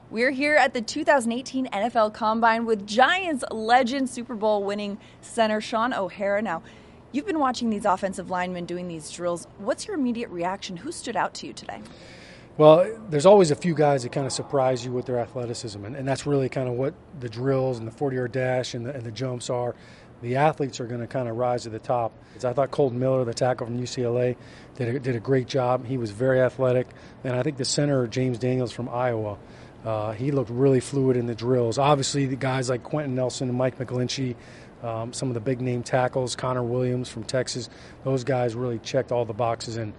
We're here at the 2018 NFL Combine with Giants legend, Super Bowl winning center Shaun O'Hara. Now, you've been watching these offensive linemen doing these drills. What's your immediate reaction? Who stood out to you today? Well, there's always a few guys that kind of surprise you with their athleticism, and that's really kind of what the drills and the 40-yard dash and the jumps are. The athletes are going to kind of rise to the top. I thought Kolton Miller, the tackle from UCLA, did a great job. He was very athletic. And I think the center, James Daniels from Iowa, he looked really fluid in the drills. Obviously, the guys like Quentin Nelson and Mike McGlinchey, some of the big-name tackles, Connor Williams from Texas, those guys really checked all the boxes. And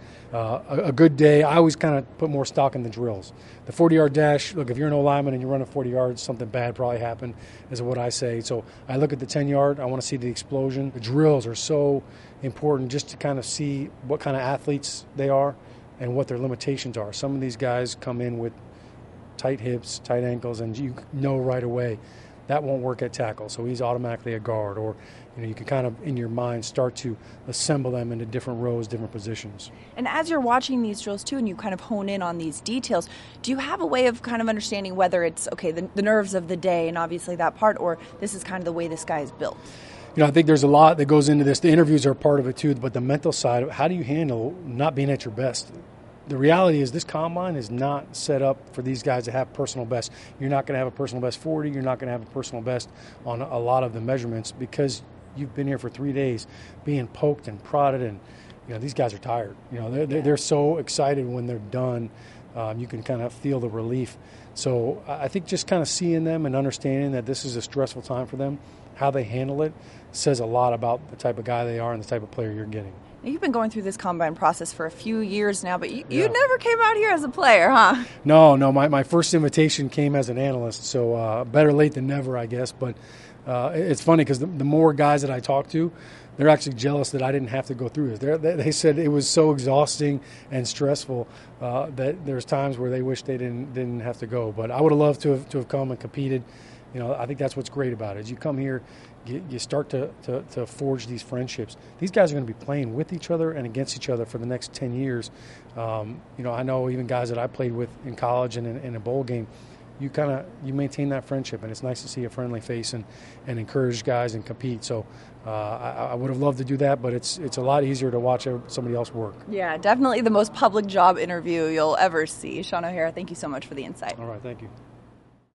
a good day, I always kind of put more stock in the drills. The 40-yard dash, look, if you're an O-lineman and you run a 40 yards, something bad probably happened, is what I say. So I look at the 10-yard, I want to see the explosion. The drills are so important just to kind of see what kind of athletes they are and what their limitations are. Some of these guys come in with tight hips, tight ankles, and you know right away that won't work at tackle, so he's automatically a guard. Or you can kind of, in your mind, start to assemble them into different rows, different positions. And as you're watching these drills, too, and you kind of hone in on these details, do you have a way of kind of understanding whether it's, okay, the nerves of the day and obviously that part, or this is kind of the way this guy is built? I think there's a lot that goes into this. The interviews are part of it, too, but the mental side, how do you handle not being at your best? The reality is this combine is not set up for these guys to have personal best. You're not going to have a personal best 40. You're not going to have a personal best on a lot of the measurements because you've been here for 3 days being poked and prodded, and these guys are tired. They're so excited when they're done. You can kind of feel the relief. So I think just kind of seeing them and understanding that this is a stressful time for them, how they handle it, says a lot about the type of guy they are and the type of player you're getting. You've been going through this combine process for a few years now, but you never came out here as a player, huh? No. My first invitation came as an analyst, so better late than never, I guess. But it's funny because the more guys that I talk to, they're actually jealous that I didn't have to go through this. They said it was so exhausting and stressful that there's times where they wish they didn't have to go. But I would have loved to have come and competed. I think that's what's great about it. As you come here, you start to forge these friendships. These guys are going to be playing with each other and against each other for the next 10 years. I know even guys that I played with in college and in a bowl game, you maintain that friendship, and it's nice to see a friendly face and encourage guys and compete. So I would have loved to do that, but it's a lot easier to watch somebody else work. Yeah, definitely the most public job interview you'll ever see. Shaun O'Hara, thank you so much for the insight. All right, thank you.